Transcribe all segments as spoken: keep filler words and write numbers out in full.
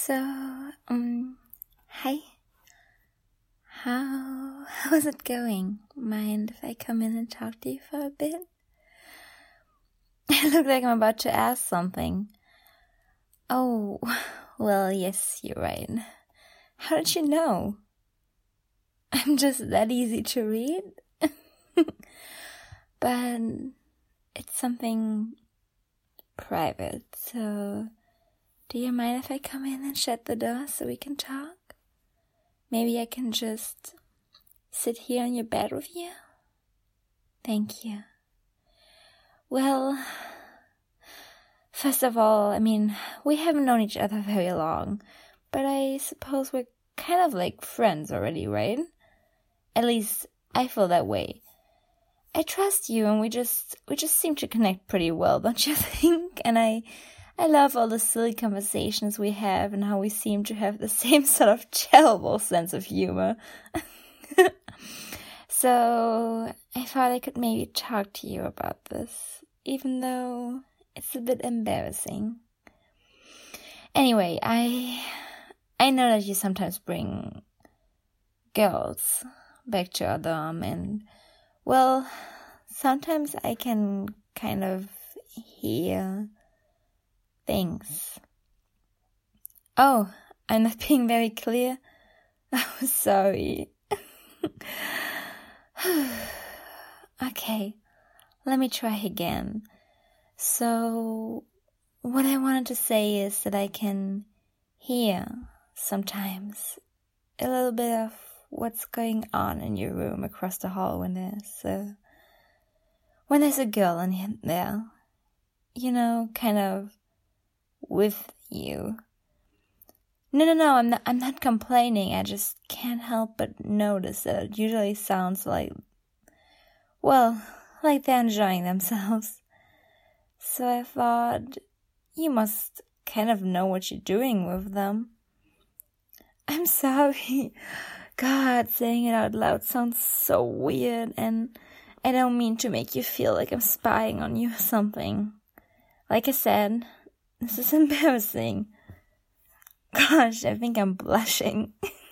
So, um, hi. How, how's it going? Mind if I come in and talk to you for a bit? I look like I'm about to ask something. Oh, well, yes, you're right. How did you know? I'm just that easy to read? But it's something private, so do you mind if I come in and shut the door so we can talk? Maybe I can just sit here on your bed with you? Thank you. Well, first of all, I mean, we haven't known each other very long, but I suppose we're kind of like friends already, right? At least I feel that way. I trust you, and we just we just seem to connect pretty well, don't you think? And I I love all the silly conversations we have and how we seem to have the same sort of terrible sense of humor. So I thought I could maybe talk to you about this, even though it's a bit embarrassing. Anyway, I I know that you sometimes bring girls back to our dorm, and well, sometimes I can kind of hear things. Oh, I'm not being very clear? Oh, sorry. Okay, let me try again. So, what I wanted to say is that I can hear sometimes a little bit of what's going on in your room across the hall when there's a, when there's a girl in there, you know, kind of with you. No, no, no, I'm not, I'm not complaining. I just can't help but notice that it usually sounds like, well, like they're enjoying themselves. So I thought, you must kind of know what you're doing with them. I'm sorry. God, saying it out loud sounds so weird, and I don't mean to make you feel like I'm spying on you or something. Like I said, this is embarrassing. Gosh, I think I'm blushing.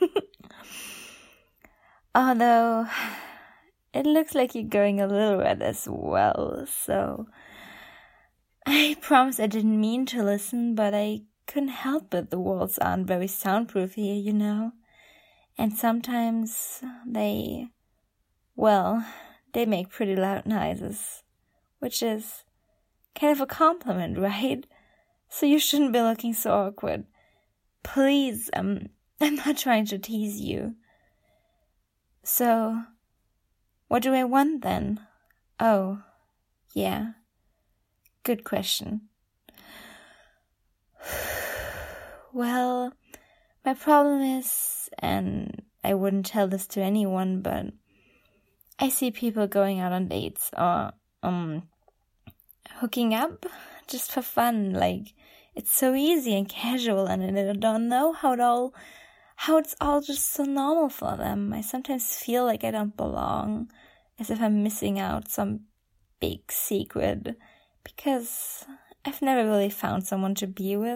Although, it looks like you're going a little red as well, so I promise I didn't mean to listen, but I couldn't help it. The walls aren't very soundproof here, you know. And sometimes they, well, they make pretty loud noises, which is kind of a compliment, right? So you shouldn't be looking so awkward. Please, um, I'm not trying to tease you. So, what do I want then? Oh, yeah. Good question. Well, my problem is, and I wouldn't tell this to anyone, but I see people going out on dates or um hooking up just for fun. Like, it's so easy and casual, and I don't know how it all, how it's all just so normal for them. I sometimes feel like I don't belong, as if I'm missing out some big secret, because I've never really found someone to be with.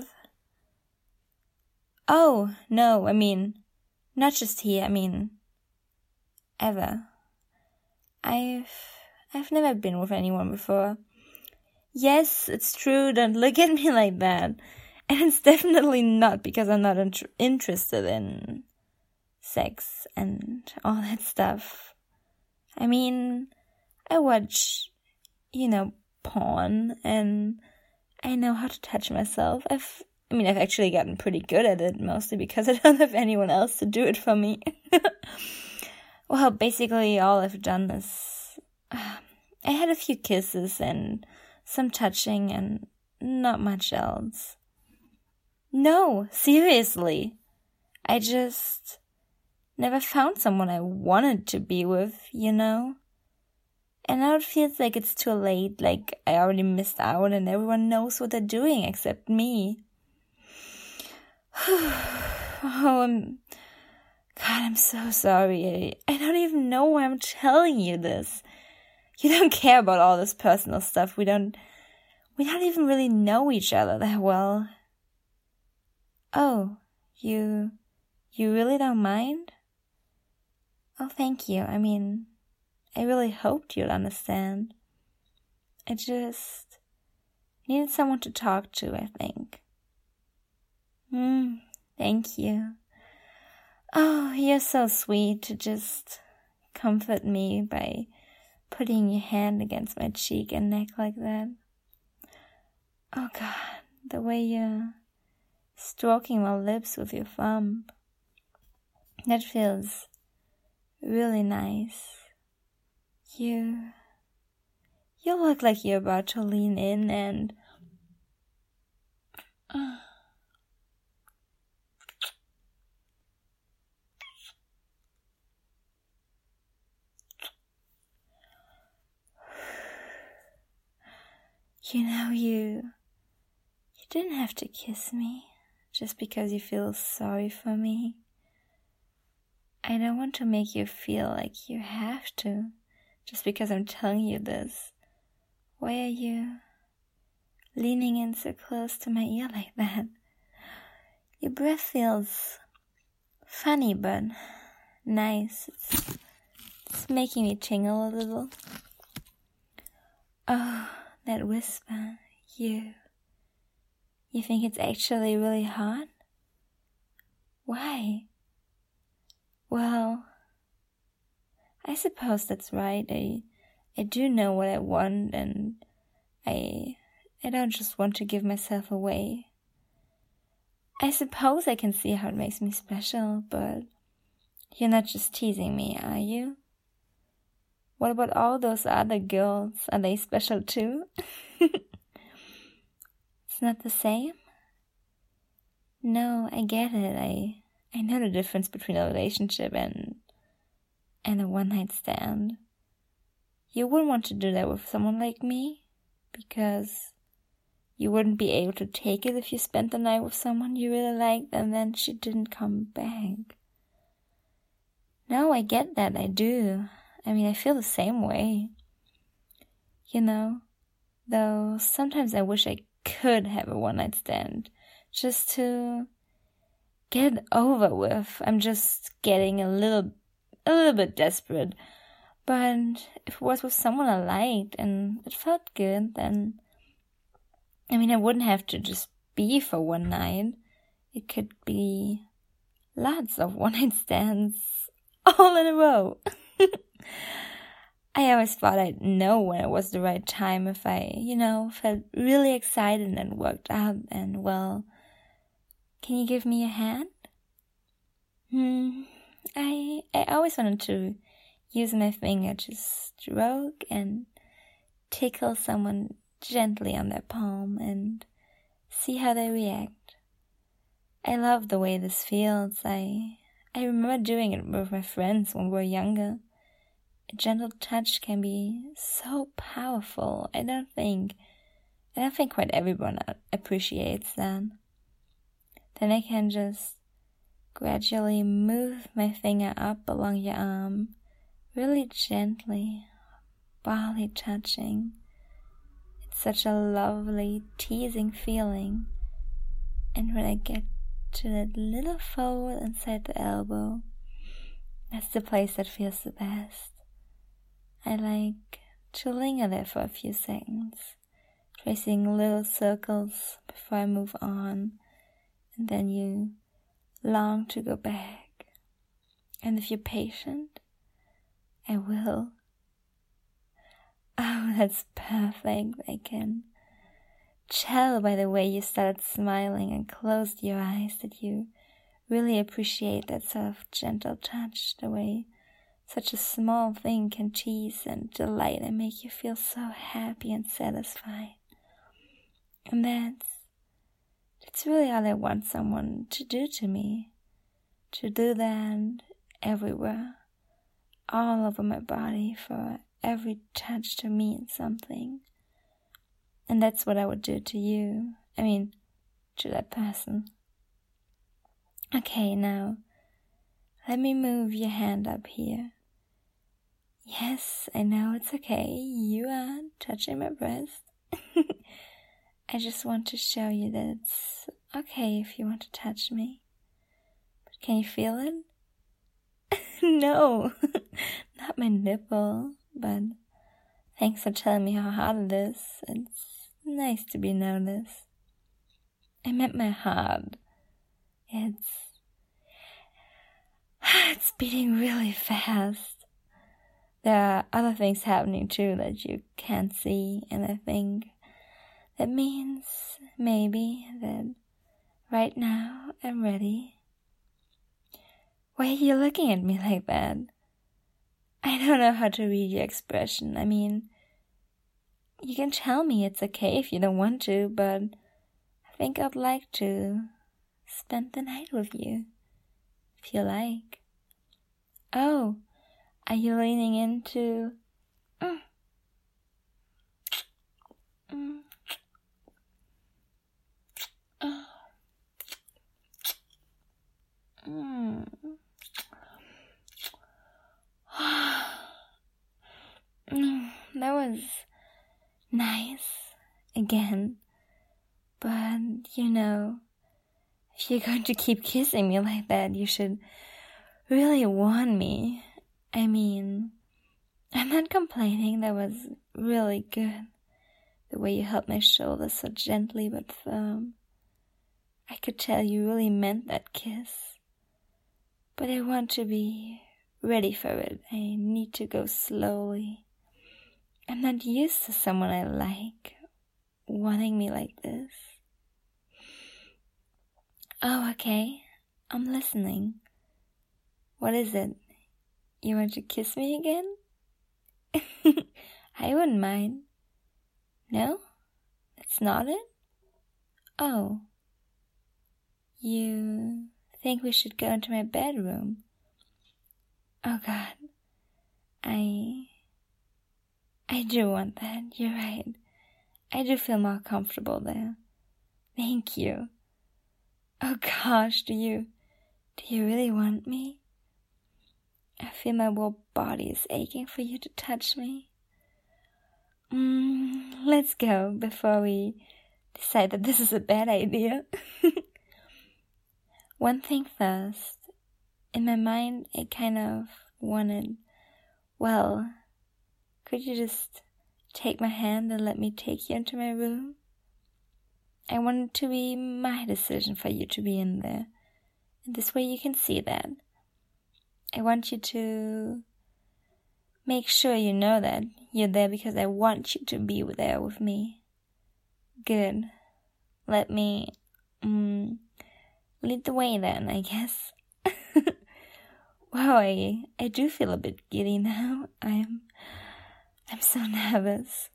Oh, no, I mean, not just here, I mean, ever. I've, I've never been with anyone before. Yes, it's true, don't look at me like that. And it's definitely not because I'm not int- interested in sex and all that stuff. I mean, I watch, you know, porn, and I know how to touch myself. I've I mean, I've actually gotten pretty good at it, mostly because I don't have anyone else to do it for me. Well, basically all I've done is, uh, I had a few kisses and some touching and not much else. No, seriously. I just never found someone I wanted to be with, you know? And now it feels like it's too late, like I already missed out and everyone knows what they're doing except me. Oh, I'm, God, I'm so sorry. I, I don't even know why I'm telling you this. You don't care about all this personal stuff. We don't, we don't even really know each other that well. Oh, You, you really don't mind? Oh, thank you. I mean, I really hoped you'd understand. I just needed someone to talk to, I think. Hmm, thank you. Oh, you're so sweet to just comfort me by putting your hand against my cheek and neck like that. Oh God, the way you're stroking my lips with your thumb. That feels really nice. You, you look like you're about to lean in and... Uh, you know, you, you didn't have to kiss me just because you feel sorry for me. I don't want to make you feel like you have to, just because I'm telling you this. Why are you leaning in so close to my ear like that? Your breath feels funny but nice. It's, it's making me tingle a little. Oh, that whisper. You. You think it's actually really hot? Why? Well, I suppose that's right. I I do know what I want, and I I don't just want to give myself away. I suppose I can see how it makes me special, but you're not just teasing me, are you? What about all those other girls? Are they special too? It's not the same? No, I get it. I I know the difference between a relationship and and a one-night stand. You wouldn't want to do that with someone like me, because you wouldn't be able to take it if you spent the night with someone you really liked and then she didn't come back. No, I get that, I do. I mean, I feel the same way. You know, though sometimes I wish I could have a one-night stand, just to get it over with. I'm just getting a little, a little bit desperate. But if it was with someone I liked and it felt good, then, I mean, I wouldn't have to just be for one night. It could be lots of one-night stands all in a row. I always thought I'd know when it was the right time if I, you know, felt really excited and worked up and, well, can you give me a hand? Hmm, I, I always wanted to use my finger to stroke and tickle someone gently on their palm and see how they react. I love the way this feels. I I remember doing it with my friends when we were younger. A gentle touch can be so powerful. I don't think I don't think quite everyone appreciates that. Then I can just gradually move my finger up along your arm, really gently, barely touching. It's such a lovely, teasing feeling. And when I get to that little fold inside the elbow, that's the place that feels the best. I like to linger there for a few seconds, tracing little circles before I move on, and then you long to go back. And if you're patient, I will. Oh, that's perfect. I can tell by the way you started smiling and closed your eyes that you really appreciate that sort of gentle touch, the way such a small thing can tease and delight and make you feel so happy and satisfied. And that's, that's really all I want someone to do to me. To do that everywhere, all over my body, for every touch to mean something. And that's what I would do to you. I mean, to that person. Okay, now, let me move your hand up here. Yes, I know it's okay. You are touching my breast. I just want to show you that it's okay if you want to touch me. Can you feel it? No, not my nipple, but thanks for telling me how hard it is. It's nice to be noticed. I meant my heart. It's... It's beating really fast. There are other things happening too that you can't see, and I think that means maybe that right now I'm ready. Why are you looking at me like that? I don't know how to read your expression. I mean, you can tell me it's okay if you don't want to, but I think I'd like to spend the night with you, if you like. Oh, are you leaning into... Mm. Mm. Oh. Mm. Mm, that was nice again, but you know, if you're going to keep kissing me like that, you should really warn me. I mean, I'm not complaining. That was really good. The way you held my shoulder so gently but firm. I could tell you really meant that kiss. But I want to be ready for it. I need to go slowly. I'm not used to someone I like wanting me like this. Oh, okay. I'm listening. What is it? You want to kiss me again? I wouldn't mind. No? That's not it? Oh. You think we should go into my bedroom? Oh God. I... I do want that. You're right. I do feel more comfortable there. Thank you. Oh gosh, do you... Do you really want me? I feel my whole body is aching for you to touch me. Mm, let's go before we decide that this is a bad idea. One thing first. In my mind, I kind of wanted, well, could you just take my hand and let me take you into my room? I want it to be my decision for you to be in there. And this way you can see that. I want you to make sure you know that you're there because I want you to be there with me. Good. Let me um, lead the way then, I guess. Wow, I, I do feel a bit giddy now. I'm, I'm so nervous.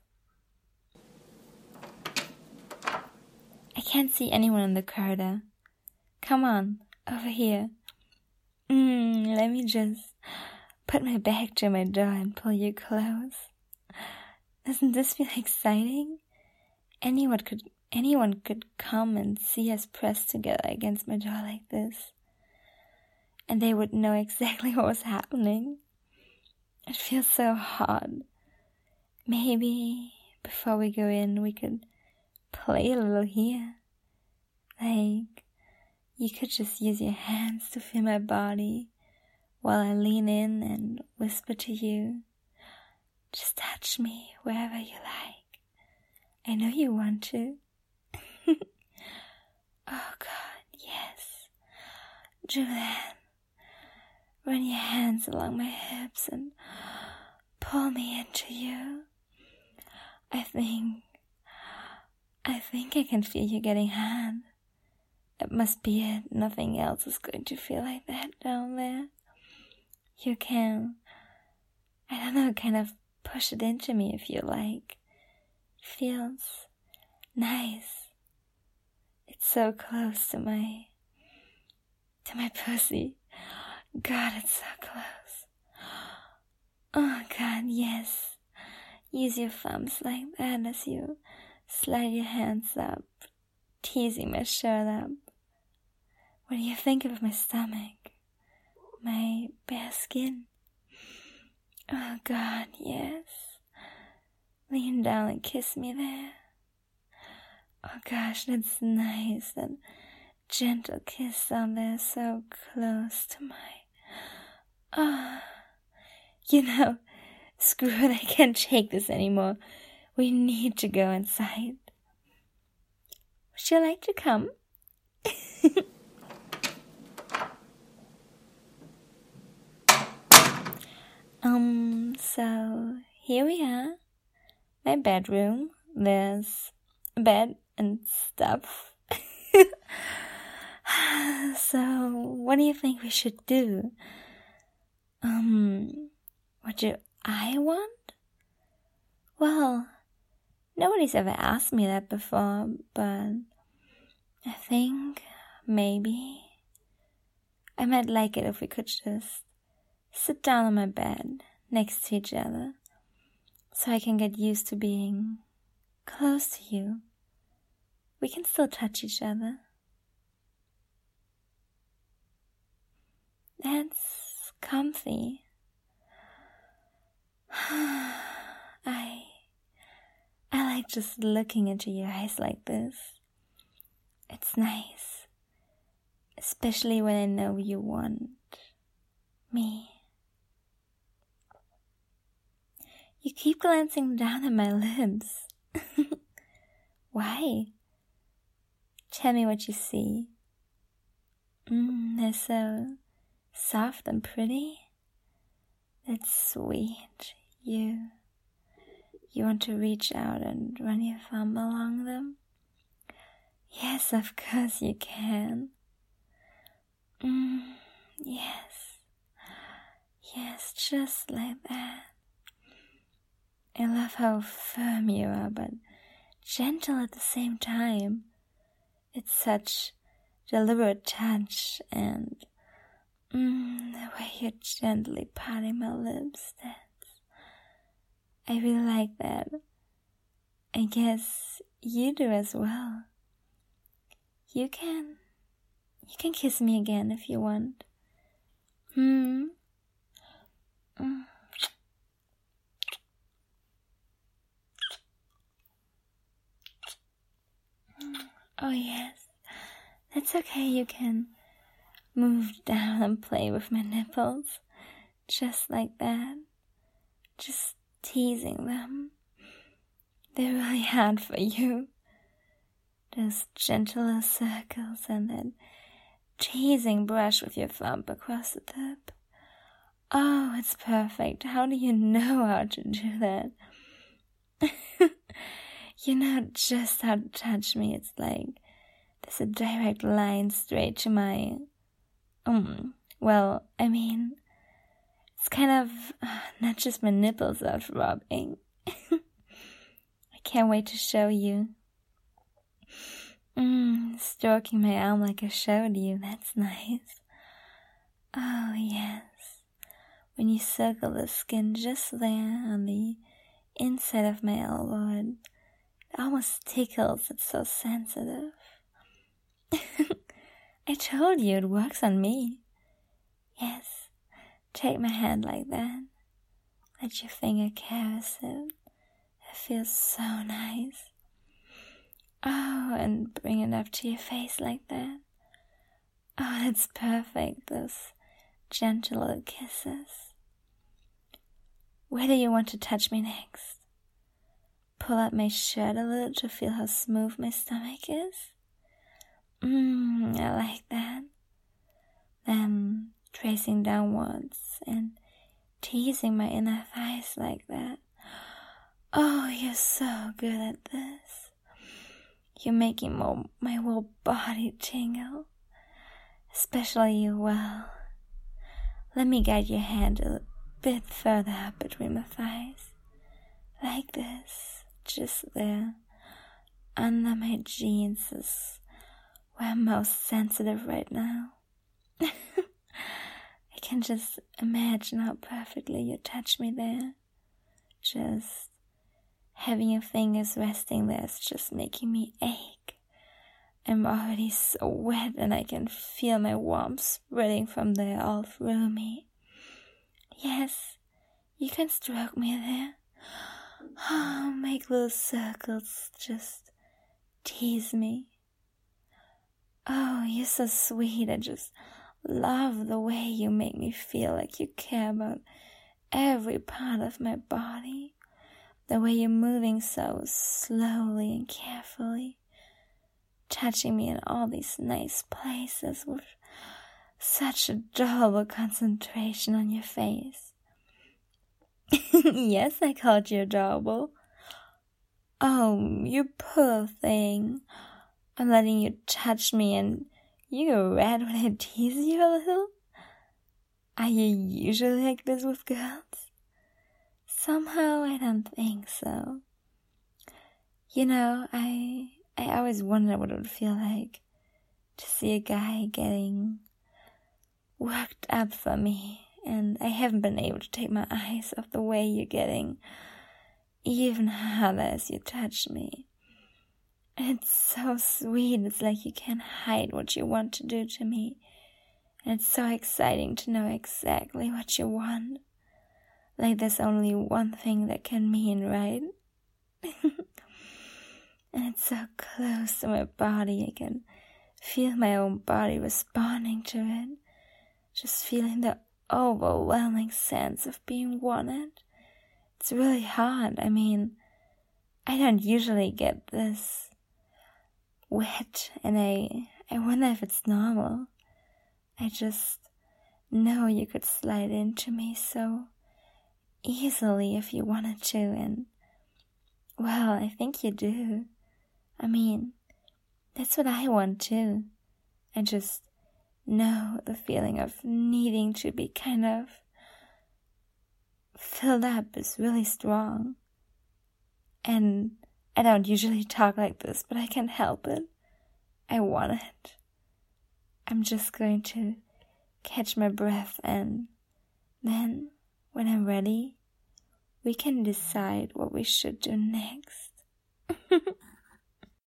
I can't see anyone in the corridor. Come on, over here. Mm, let me just put my back to my door and pull you close. Doesn't this feel exciting? Anyone could, anyone could come and see us pressed together against my door like this. And they would know exactly what was happening. It feels so hard. Maybe before we go in, we could play a little here. Like, you could just use your hands to feel my body while I lean in and whisper to you. Just touch me wherever you like. I know you want to. Oh God, yes. Do that. Run your hands along my hips and pull me into you. I think, I think I can feel you getting hard. That must be it. Nothing else is going to feel like that down there. You can, I don't know, kind of push it into me if you like. It feels nice. It's so close to my, to my pussy. God, it's so close. Oh God, yes. Use your thumbs like that as you slide your hands up, teasing my shirt up. What do you think of my stomach? My bare skin? Oh God, yes. Lean down and kiss me there. Oh gosh, that's nice. That gentle kiss down there so close to my... Ah, oh, you know, screw it, I can't take this anymore. We need to go inside. Would you like to come? um, so here we are. My bedroom. There's a bed and stuff. So, what do you think we should do? Um, what do I want? Well, nobody's ever asked me that before, but I think maybe I might like it if we could just sit down on my bed next to each other so I can get used to being close to you. We can still touch each other. That's comfy. I I like just looking into your eyes like this. It's nice. Especially when I know you want me. You keep glancing down at my lips. Why? Tell me what you see. Mm, they're so soft and pretty. That's sweet. You, you want to reach out and run your thumb along them? Yes, of course you can. Mm, yes. Yes, just like that. I love how firm you are, but gentle at the same time. It's such deliberate touch, and mm, the way you're gently patting my lips, that's, I really like that. I guess you do as well. You can, you can kiss me again if you want. Hmm? Mm. Oh yes, that's okay, you can move down and play with my nipples, just like that, just teasing them. They're really hard for you, those gentle circles and that teasing brush with your thumb across the tip. Oh, it's perfect. How do you know how to do that? You know just how to touch me. It's like there's a direct line straight to my, um, well, I mean, it's kind of uh, not just my nipples are throbbing. I can't wait to show you. Mm, stroking my arm like I showed you, that's nice. Oh, yes. When you circle the skin just there on the inside of my elbow, it almost tickles, it's so sensitive. I told you it works on me. Yes, take my hand like that. Let your finger caress it. It feels so nice. Oh, and bring it up to your face like that. Oh, that's perfect, those gentle little kisses. Where do you want to touch me next? Pull up my shirt a little to feel how smooth my stomach is. Mmm, I like that. Then tracing downwards and teasing my inner thighs like that. Oh, you're so good at this. You're making my, my whole body tingle. Especially you well. Let me guide your hand a bit further up between my thighs. Like this. Just there. Under my jeans is where I'm most sensitive right now. I can just imagine how perfectly you touch me there. Just having your fingers resting there is just making me ache. I'm already so wet and I can feel my warmth spreading from there all through me. Yes, you can stroke me there. Oh, make little circles, just tease me. Oh, you're so sweet. I just love the way you make me feel like you care about every part of my body. The way you're moving so slowly and carefully, touching me in all these nice places with such adorable concentration on your face. Yes, I called you adorable. Oh, you poor thing. I'm letting you touch me and you go red when I tease you a little? Are you usually like this with girls? Somehow I don't think so. You know, I I always wondered what it would feel like to see a guy getting worked up for me, and I haven't been able to take my eyes off the way you're getting even harder as you touch me. And it's so sweet. It's like you can't hide what you want to do to me. And it's so exciting to know exactly what you want. Like there's only one thing that can mean, right? And it's so close to my body. I can feel my own body responding to it. Just feeling the overwhelming sense of being wanted. It's really hard. I mean, I don't usually get this wet, and I, I wonder if it's normal. I just know you could slide into me so easily if you wanted to, and, well, I think you do. I mean, that's what I want too. I just know the feeling of needing to be kind of filled up is really strong. And I don't usually talk like this, but I can't help it. I want it. I'm just going to catch my breath, and then, when I'm ready, we can decide what we should do next.